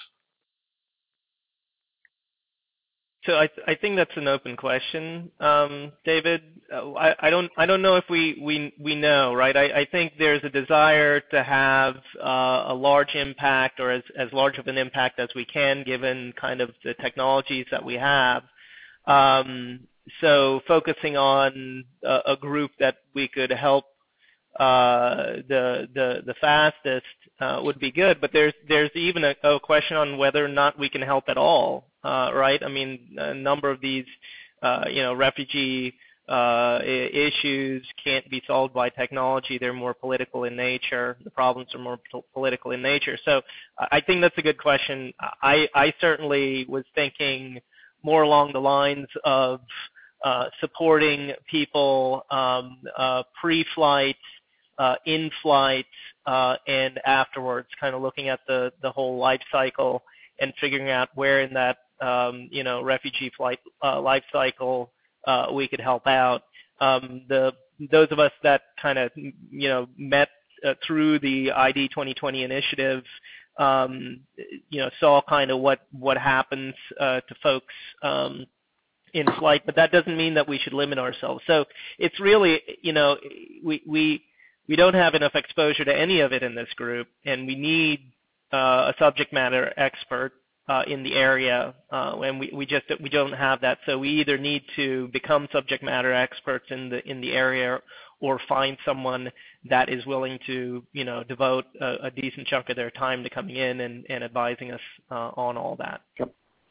So I, I think that's an open question, um, David. Uh, I, I don't I don't know if we, we, we know, right? I, I think there's a desire to have uh, a large impact, or as, as large of an impact as we can, given kind of the technologies that we have. Um, so focusing on a, a group that we could help uh, the the the fastest uh, would be good. But there's there's even a, a question on whether or not we can help at all. Uh, right? I mean, a number of these, uh, you know, refugee uh, issues can't be solved by technology. They're more political in nature. The problems are more po- political in nature. So I think that's a good question. I, I certainly was thinking more along the lines of uh, supporting people um, uh, pre-flight, uh, in-flight, uh, and afterwards, kind of looking at the, the whole life cycle and figuring out where in that Um, you know, refugee flight uh, life cycle uh, we could help out. Um, the those of us that kind of you know met uh, through the I D twenty twenty initiative, um, you know, saw kind of what what happens uh, to folks um, in flight, but that doesn't mean that we should limit ourselves. So it's really, you know, we we we don't have enough exposure to any of it in this group, and we need uh, a subject matter expert Uh, in the area, uh, and we, we just we don't have that. So we either need to become subject matter experts in the in the area, or find someone that is willing to you know devote a, a decent chunk of their time to coming in and, and advising us uh, on all that. Yep.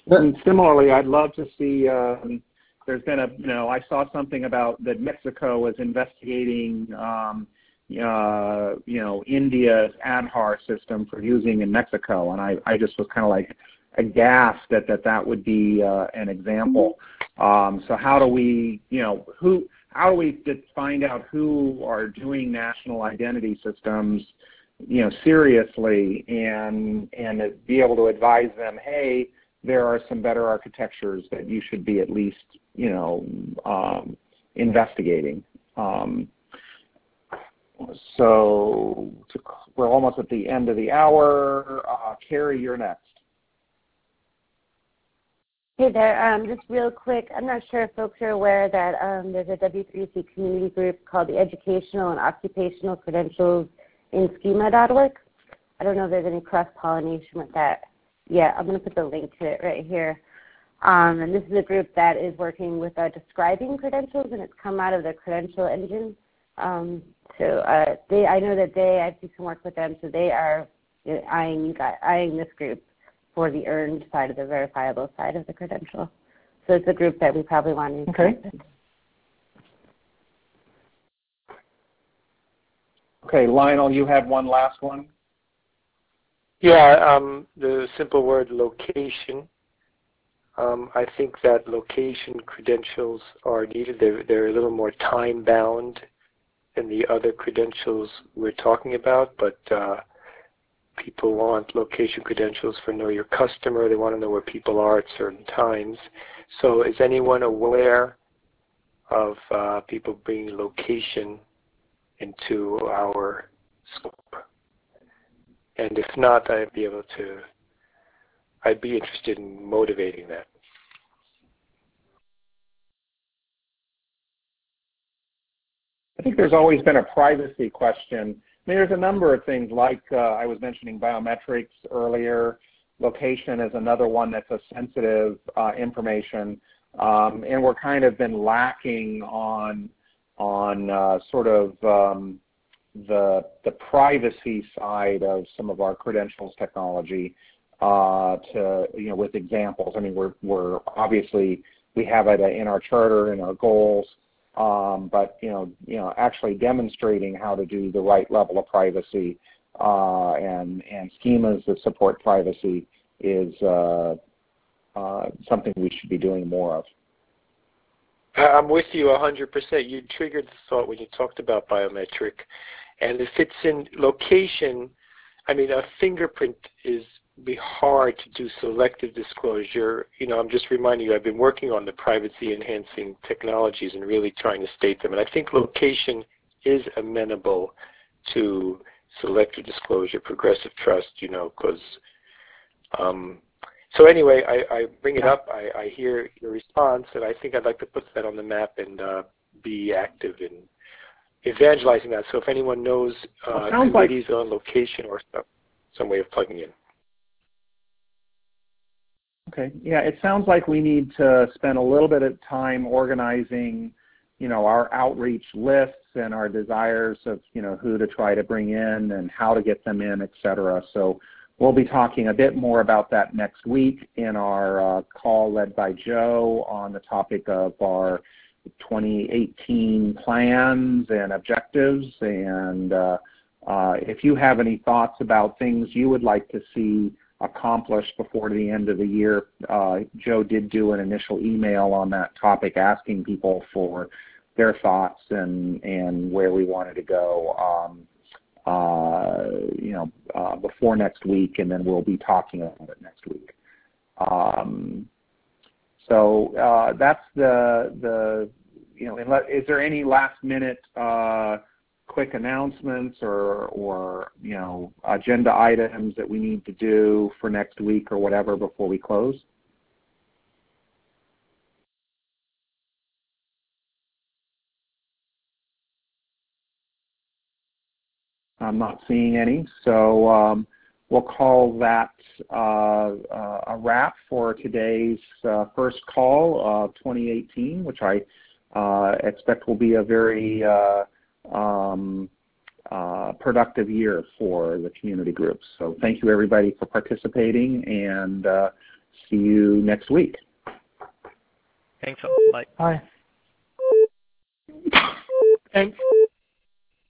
And similarly, I'd love to see. Um, there's been a, you know, I saw something about that Mexico was investigating, um, uh, you know, India's Aadhaar system for using in Mexico, and I, I just was kind of like aghast that that that would be uh, an example. Um, so how do we, you know, who, how do we find out who are doing national identity systems, you know, seriously, and and be able to advise them, hey, there are some better architectures that you should be at least, you know, um, investigating. Um, so to, we're almost at the end of the hour. Uh, Carrie, you're next. Hey there, um, just real quick, I'm not sure if folks are aware that um, there's a W three C community group called the Educational and Occupational Credentials in schema dot org. I don't know if there's any cross-pollination with that. Yeah, I'm going to put the link to it right here. Um, and this is a group that is working with uh, describing credentials, and it's come out of the credential engine. Um, so uh, they, I know that they, I do some work with them, so they are you know, eyeing, you guys, eyeing this group for the earned side of the verifiable side of the credential. So it's a group that we probably want to Okay. Okay, Lionel, you had one last one? Yeah, um, the simple word location. Um, I think that location credentials are needed. They're, they're a little more time-bound than the other credentials we're talking about, but uh, people want location credentials for know your customer. They want to know where people are at certain times. So is anyone aware of uh, people bringing location into our scope? And if not, I'd be able to, I'd be interested in motivating that. I think there's always been a privacy question. I mean, there's a number of things like uh, I was mentioning biometrics earlier. Location is another one that's a sensitive uh, information, um, and we're kind of been lacking on on uh, sort of um, the the privacy side of some of our credentials technology. Uh, to you know, with examples. I mean, we're we're obviously we have it in our charter and our goals. Um, but you know, you know, actually demonstrating how to do the right level of privacy uh, and and schemas that support privacy is uh, uh, something we should be doing more of. I'm with you one hundred percent. You triggered the thought when you talked about biometric, and if it's in location, I mean, a fingerprint is be hard to do selective disclosure. You know, I'm just reminding you, I've been working on the privacy enhancing technologies and really trying to state them. And I think location is amenable to selective disclosure, progressive trust, you know, because, um, so anyway, I, I bring it up, I, I hear your response, and I think I'd like to put that on the map and uh, be active in evangelizing that. So if anyone knows uh, well, committees like- on location or some, some way of plugging in. Okay. Yeah, it sounds like we need to spend a little bit of time organizing, you know, our outreach lists and our desires of, you know, who to try to bring in and how to get them in, et cetera. So we'll be talking a bit more about that next week in our uh, call led by Joe on the topic of our twenty eighteen plans and objectives. And uh, uh, if you have any thoughts about things you would like to see accomplished before the end of the year, uh, Joe did do an initial email on that topic asking people for their thoughts and, and where we wanted to go, um, uh, you know, uh, before next week, and then we'll be talking about it next week. Um, so uh, that's the, the, you know, is there any last minute uh, quick announcements or, or, you know, agenda items that we need to do for next week or whatever before we close? I'm not seeing any, so um, we'll call that uh, uh, a wrap for today's uh, first call of twenty eighteen, which I uh, expect will be a very uh, um, uh, productive year for the community groups. So thank you everybody for participating, and uh, see you next week. Thanks all. Bye. Bye. Thanks.